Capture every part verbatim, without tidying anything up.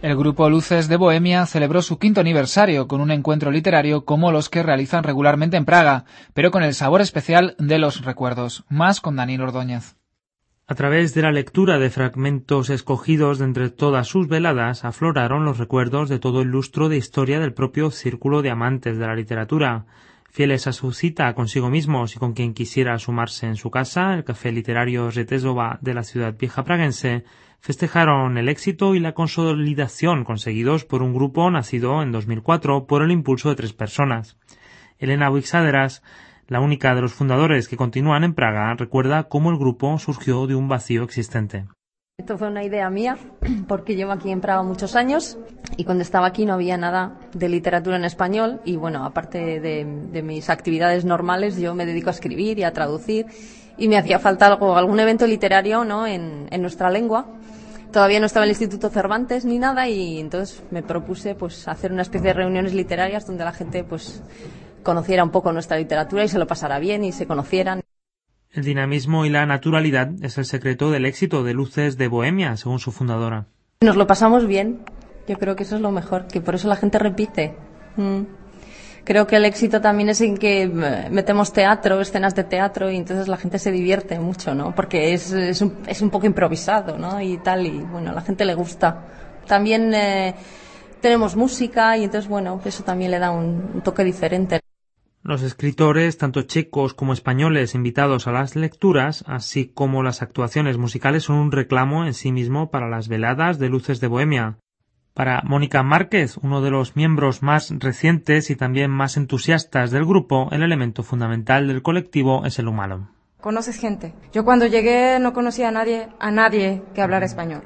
El grupo Luces de Bohemia celebró su quinto aniversario con un encuentro literario como los que realizan regularmente en Praga, pero con el sabor especial de los recuerdos. Más con Daniel Ordóñez. A través de la lectura de fragmentos escogidos de entre todas sus veladas, afloraron los recuerdos de todo el lustro de historia del propio círculo de amantes de la literatura. Fieles a su cita consigo mismos y con quien quisiera sumarse en su casa, el café literario Řetězová de la ciudad vieja praguense, festejaron el éxito y la consolidación conseguidos por un grupo nacido en dos mil cuatro por el impulso de tres personas. Elena Buixaderas, la única de los fundadores que continúan en Praga, recuerda cómo el grupo surgió de un vacío existente. Esto fue una idea mía, porque llevo aquí en Praga muchos años y cuando estaba aquí no había nada de literatura en español y bueno, aparte de, de mis actividades normales, yo me dedico a escribir y a traducir y me hacía falta algo, algún evento literario, ¿no?, en, en nuestra lengua. Todavía no estaba el Instituto Cervantes ni nada y entonces me propuse pues hacer una especie de reuniones literarias donde la gente pues conociera un poco nuestra literatura y se lo pasara bien y se conocieran. El dinamismo y la naturalidad es el secreto del éxito de Luces de Bohemia, según su fundadora. Nos lo pasamos bien, yo creo que eso es lo mejor, que por eso la gente repite. Mm. Creo que el éxito también es en que metemos teatro, escenas de teatro y entonces la gente se divierte mucho, ¿no? Porque es, es, un, es un poco improvisado, ¿no? Y tal, y bueno, a la gente le gusta. También eh, tenemos música y entonces, bueno, eso también le da un, un toque diferente. Los escritores, tanto checos como españoles invitados a las lecturas, así como las actuaciones musicales, son un reclamo en sí mismo para las veladas de Luces de Bohemia. Para Mónica Márquez, uno de los miembros más recientes y también más entusiastas del grupo, el elemento fundamental del colectivo es el humano. Conoces gente. Yo cuando llegué no conocía a nadie, a nadie que hablara español.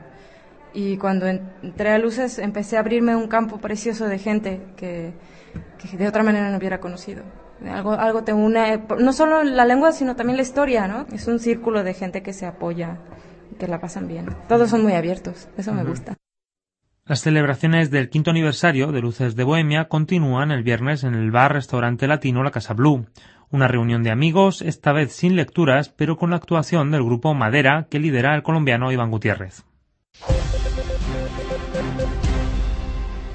Y cuando entré a Luces empecé a abrirme un campo precioso de gente que, que de otra manera no hubiera conocido. Algo, algo te une, no solo la lengua, sino también la historia, ¿no? Es un círculo de gente que se apoya, que la pasan bien. Todos son muy abiertos, eso uh-huh. me gusta. Las celebraciones del quinto aniversario de Luces de Bohemia continúan el viernes en el bar-restaurante latino La Casa Blue. Una reunión de amigos, esta vez sin lecturas, pero con la actuación del grupo Madera que lidera el colombiano Iván Gutiérrez.